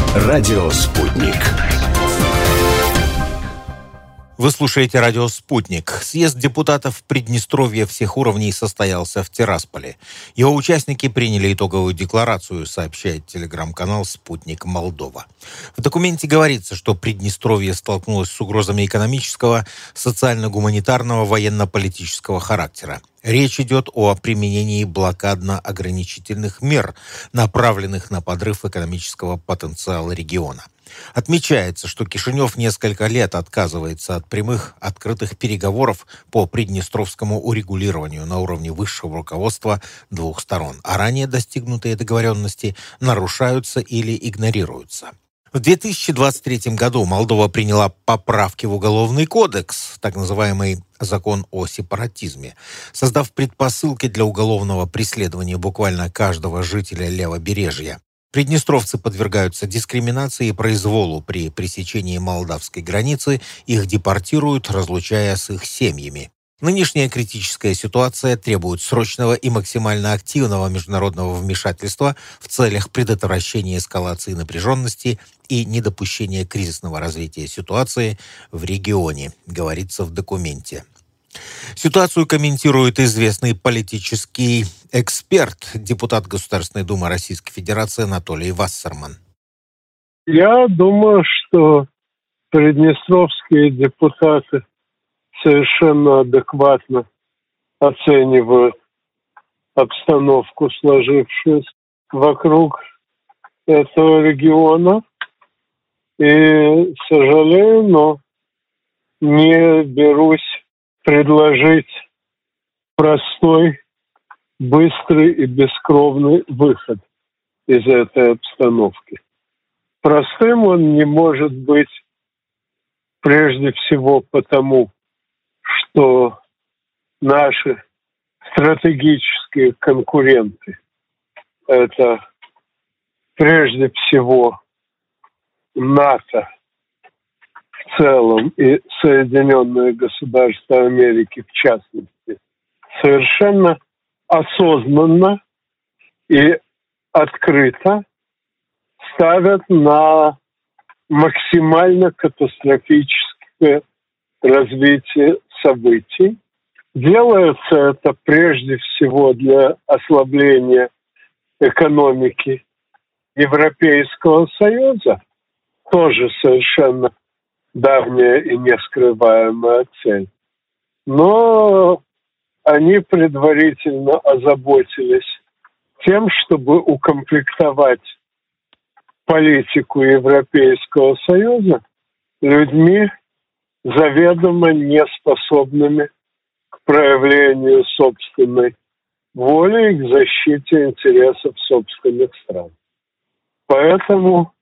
Радио «Спутник». Вы слушаете радио «Спутник». Съезд депутатов Приднестровья всех уровней состоялся в Тирасполе. Его участники приняли итоговую декларацию, сообщает телеграм-канал «Спутник Молдова». В документе говорится, что Приднестровье столкнулось с угрозами экономического, социально-гуманитарного, военно-политического характера. Речь идет о применении блокадно-ограничительных мер, направленных на подрыв экономического потенциала региона. Отмечается, что Кишинев несколько лет отказывается от прямых открытых переговоров по приднестровскому урегулированию на уровне высшего руководства двух сторон, а ранее достигнутые договоренности нарушаются или игнорируются. В 2023 году Молдова приняла поправки в Уголовный кодекс, так называемый закон о сепаратизме, создав предпосылки для уголовного преследования буквально каждого жителя Левобережья. Приднестровцы подвергаются дискриминации и произволу при пересечении молдавской границы, их депортируют, разлучая с их семьями. Нынешняя критическая ситуация требует срочного и максимально активного международного вмешательства в целях предотвращения эскалации напряженности и недопущения кризисного развития ситуации в регионе, говорится в документе. Ситуацию комментирует известный политический эксперт, депутат Государственной Думы Российской Федерации Анатолий Вассерман. Я думаю, что приднестровские депутаты совершенно адекватно оценивают обстановку, сложившуюся вокруг этого региона. И, сожалею, но не берусь предложить простой, быстрый и бескровный выход из этой обстановки. Простым он не может быть прежде всего потому, что наши стратегические конкуренты – это прежде всего НАТО в целом и Соединенные Государства Америки в частности, совершенно осознанно и открыто ставят на максимально катастрофическое развитие событий. Делается это прежде всего для ослабления экономики Европейского Союза, тоже совершенно давняя и нескрываемая цель. Но они предварительно озаботились тем, чтобы укомплектовать политику Европейского Союза людьми, заведомо неспособными к проявлению собственной воли и к защите интересов собственных стран. Поэтому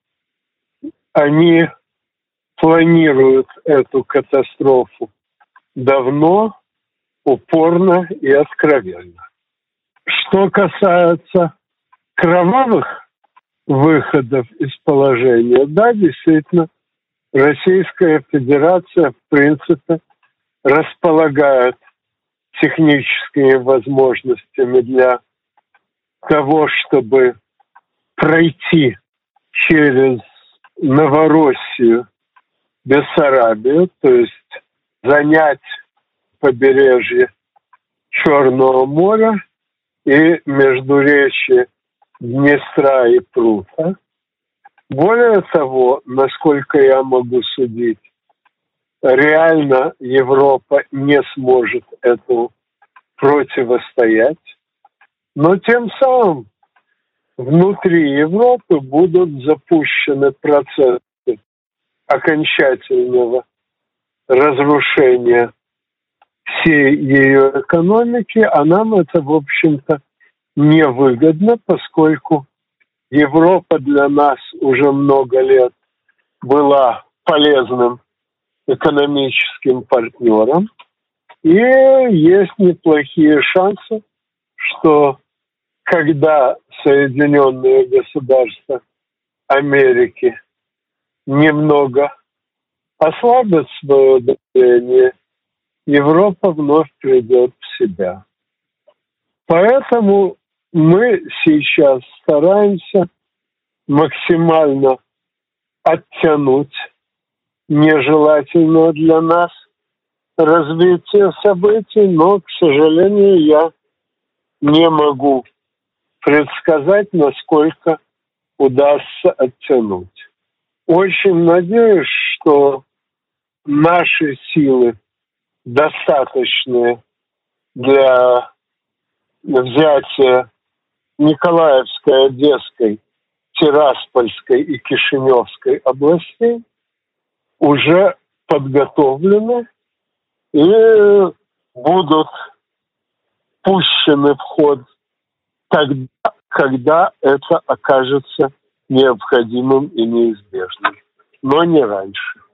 они планируют эту катастрофу давно, упорно и откровенно. Что касается кровавых выходов из положения, да, действительно, Российская Федерация, в принципе, располагает техническими возможностями для того, чтобы пройти через Новороссию, Бессарабию, то есть занять побережье Черного моря и междуречье Днестра и Прута. Более того, насколько я могу судить, реально Европа не сможет этому противостоять, но тем самым внутри Европы будут запущены процессы окончательного разрушения всей ее экономики, а нам это, в общем-то, невыгодно, поскольку Европа для нас уже много лет была полезным экономическим партнером, и есть неплохие шансы, что когда Соединенные Государства Америки немного ослабят свое давление, Европа вновь придет в себя. Поэтому мы сейчас стараемся максимально оттянуть нежелательное для нас развитие событий, но, к сожалению, я не могу предсказать, насколько удастся оттянуть. Очень надеюсь, что наши силы достаточные для взятия Николаевской, Одесской, Тираспольской и Кишиневской областей уже подготовлены и будут пущены в ход тогда, когда это окажется необходимым и неизбежным, но не раньше.